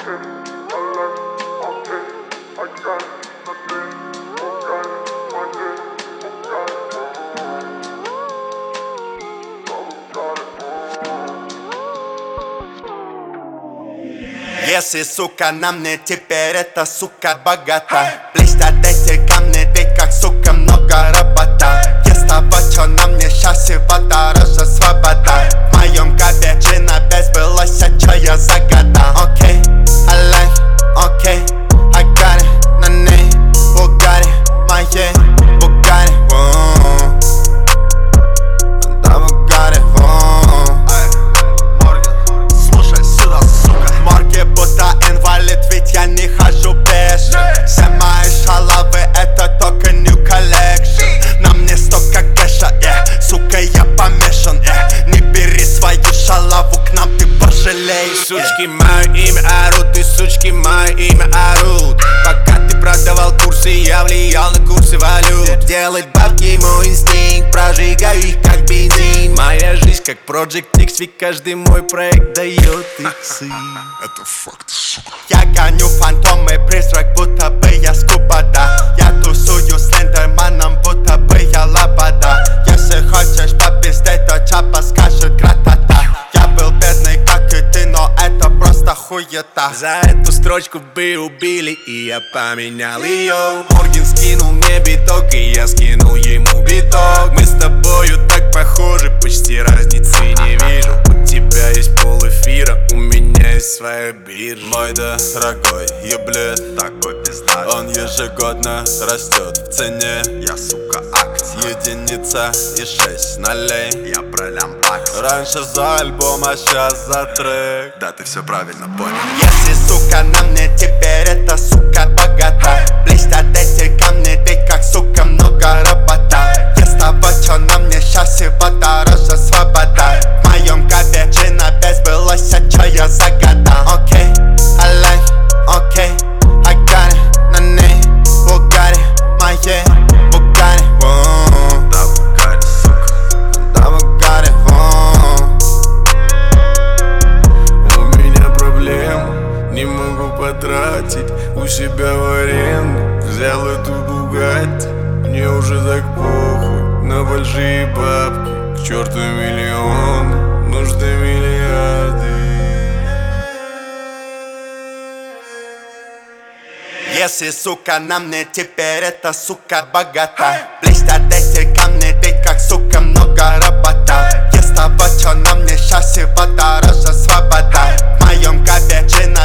Если, сука, на мне теперь эта сука богата, блестят эти камни, ты как, сука, много работа. Я с тобой, чё на мне счастье, подороже свобода. В моем капе джина без былось, а чё я загадал. Окей, I like, окей, I got it, на ней Бугари, моей Бугари, да Бугари, слушай сюда, сука. В морге будто инвалид, ведь я не хожу пешим. Все мои шалавы это только new collection. На мне столько кэша, сука, я помешан, Не бери свою шалаву к нам, ты пожалеешь. Сучки мое имя орут, и сучки мое имя орут. Пока ты продавал курсы, я влиял на курсы валют. Делать бабки мой инстинкт, прожигаю их как бензин. Моя жизнь как Project X, ведь каждый мой проект дает иксы. Это факт, сука. Я гоню фантомы, призрак, будто бы я скубада. Я тусую с лендерманом, будто бы я лобода. Если хочешь попиздеть, то чапа скажет гратата. Я был бедный, как и ты, но это просто хуета. За эту строчку бы убили, и я поменял ее. Морген скинул мне биток, и я скинул ему биток. Мы с тобою так похожи, почти разницы не вижу. У тебя есть полэфира, у меня есть своя биржа. Мой дорогой еблет такой пизда. Он ежегодно растет в цене. Я, сука, акция. Единица и 6 нолей. Я пролям бакс. Раньше за альбом, а сейчас за трек. Да, ты все правильно понял. Если, сука, на мне теперь эта сука богата, блестят эти камни, ты как, сука, много работа. Я с тобой, чё на мне счастье, подороже свобода. В моем капе джина без былось, а чё я загадал. Окей, I like, окей, I got it, на ней Бугари, моей Бугари, Да, Бугари, сука. да Бугари, У меня проблема, не могу потратить у себя в аренду. Взял эту Бугатти, мне уже так похуй на большие бабки. К черту миллион, нужны миллиарды. Если, сука, на мне теперь эта сука богата, блестят эти камни, ты как, сука, много работа. Я с тобой, чё на мне счастье, подороже свобода. В моем капе джина